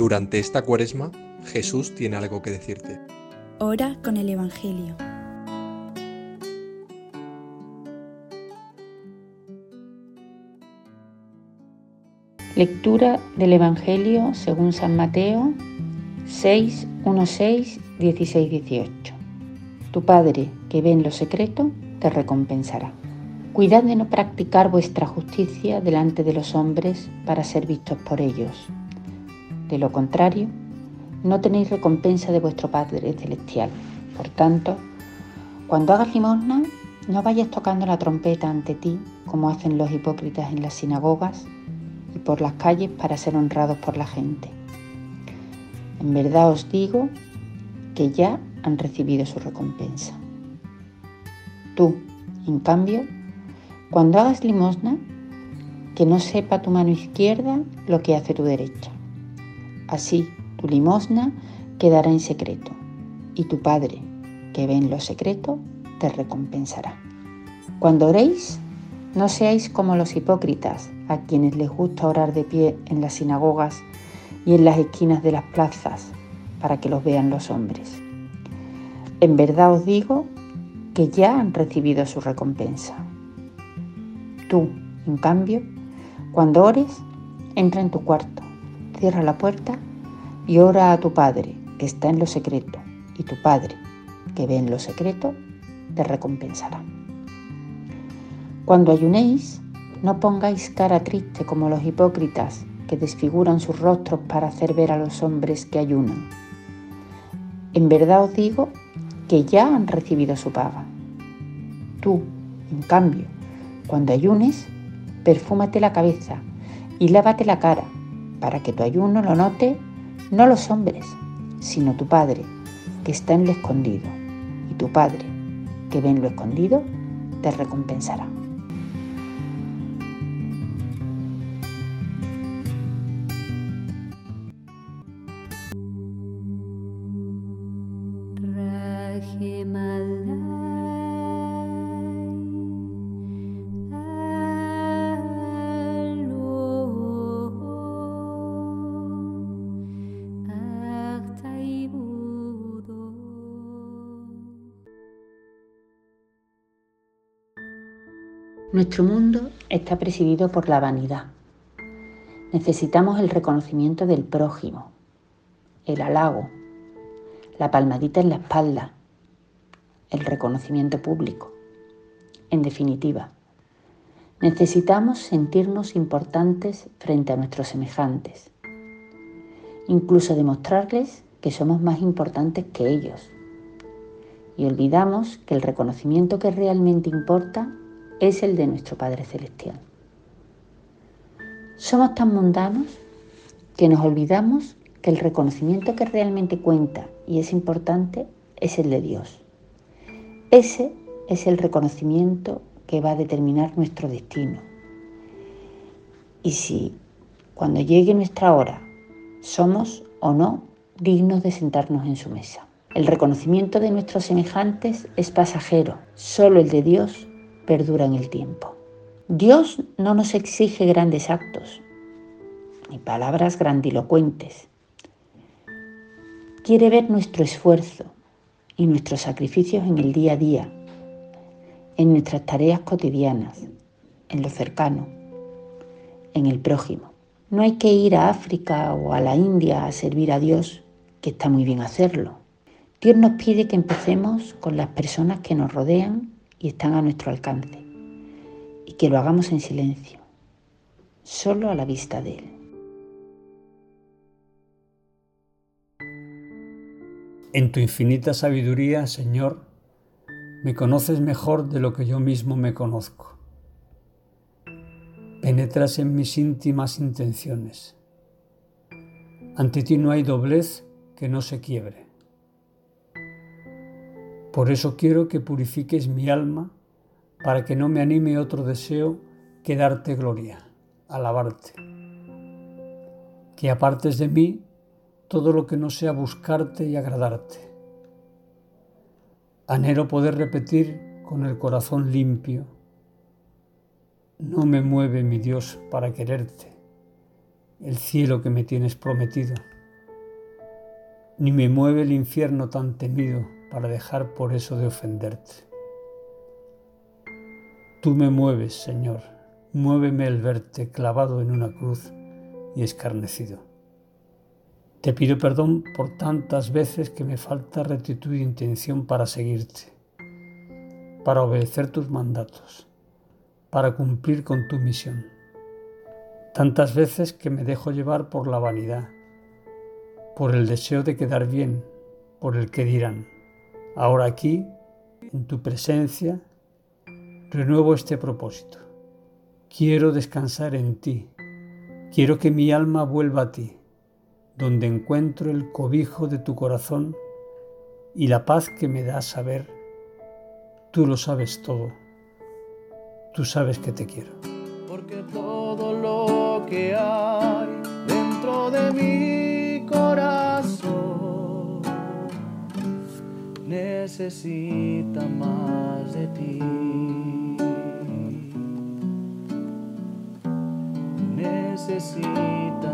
Durante esta Cuaresma, Jesús tiene algo que decirte. Ora con el Evangelio. Lectura del Evangelio según San Mateo 6, 1, 6, 16, 18. Tu Padre, que ve en lo secreto, te recompensará. Cuidad de no practicar vuestra justicia delante de los hombres para ser vistos por ellos. De lo contrario, no tenéis recompensa de vuestro Padre Celestial. Por tanto, cuando hagas limosna, no vayas tocando la trompeta ante ti, como hacen los hipócritas en las sinagogas y por las calles para ser honrados por la gente. En verdad os digo que ya han recibido su recompensa. Tú, en cambio, cuando hagas limosna, que no sepa tu mano izquierda lo que hace tu derecha. Así tu limosna quedará en secreto, y tu Padre, que ve en lo secreto, te recompensará. Cuando oréis, no seáis como los hipócritas, a quienes les gusta orar de pie en las sinagogas y en las esquinas de las plazas, para que los vean los hombres. En verdad os digo que ya han recibido su recompensa. Tú, en cambio, cuando ores, entra en tu cuarto, cierra la puerta y ora a tu Padre, que está en lo secreto, y tu Padre, que ve en lo secreto, te recompensará. Cuando ayunéis, no pongáis cara triste como los hipócritas que desfiguran sus rostros para hacer ver a los hombres que ayunan. En verdad os digo que ya han recibido su paga. Tú, en cambio, cuando ayunes, perfúmate la cabeza y lávate la cara, para que tu ayuno lo note no los hombres, sino tu Padre, que está en lo escondido, y tu Padre, que ve en lo escondido, te recompensará. Nuestro mundo está presidido por la vanidad. Necesitamos el reconocimiento del prójimo, el halago, la palmadita en la espalda, el reconocimiento público. En definitiva, necesitamos sentirnos importantes frente a nuestros semejantes, incluso demostrarles que somos más importantes que ellos. Y olvidamos que el reconocimiento que realmente importa es el de nuestro Padre Celestial. Somos tan mundanos que nos olvidamos que el reconocimiento que realmente cuenta y es importante es el de Dios. Ese es el reconocimiento que va a determinar nuestro destino. Y si, cuando llegue nuestra hora, somos o no dignos de sentarnos en su mesa. El reconocimiento de nuestros semejantes es pasajero, solo el de Dios perdura en el tiempo. Dios no nos exige grandes actos, ni palabras grandilocuentes. Quiere ver nuestro esfuerzo y nuestros sacrificios en el día a día, en nuestras tareas cotidianas, en lo cercano, en el prójimo. No hay que ir a África o a la India a servir a Dios, que está muy bien hacerlo. Dios nos pide que empecemos con las personas que nos rodean y están a nuestro alcance, y que lo hagamos en silencio, solo a la vista de Él. En tu infinita sabiduría, Señor, me conoces mejor de lo que yo mismo me conozco. Penetras en mis íntimas intenciones. Ante ti no hay doblez que no se quiebre. Por eso quiero que purifiques mi alma para que no me anime otro deseo que darte gloria, alabarte. Que apartes de mí todo lo que no sea buscarte y agradarte. Anhelo poder repetir con el corazón limpio: no me mueve, mi Dios, para quererte, el cielo que me tienes prometido. ni me mueve el infierno tan temido para dejar por eso de ofenderte. Tú me mueves, Señor, muéveme el verte clavado en una cruz y escarnecido. Te pido perdón por tantas veces que me falta rectitud e intención para seguirte, para obedecer tus mandatos, para cumplir con tu misión. Tantas veces que me dejo llevar por la vanidad, por el deseo de quedar bien, por el que dirán. Ahora aquí, en tu presencia, renuevo este propósito. Quiero descansar en ti. Quiero que mi alma vuelva a ti, donde encuentro el cobijo de tu corazón y la paz que me da saber. Tú lo sabes todo. Tú sabes que te quiero. Porque todo lo que hay dentro de mi corazón necesita más de ti. Necesita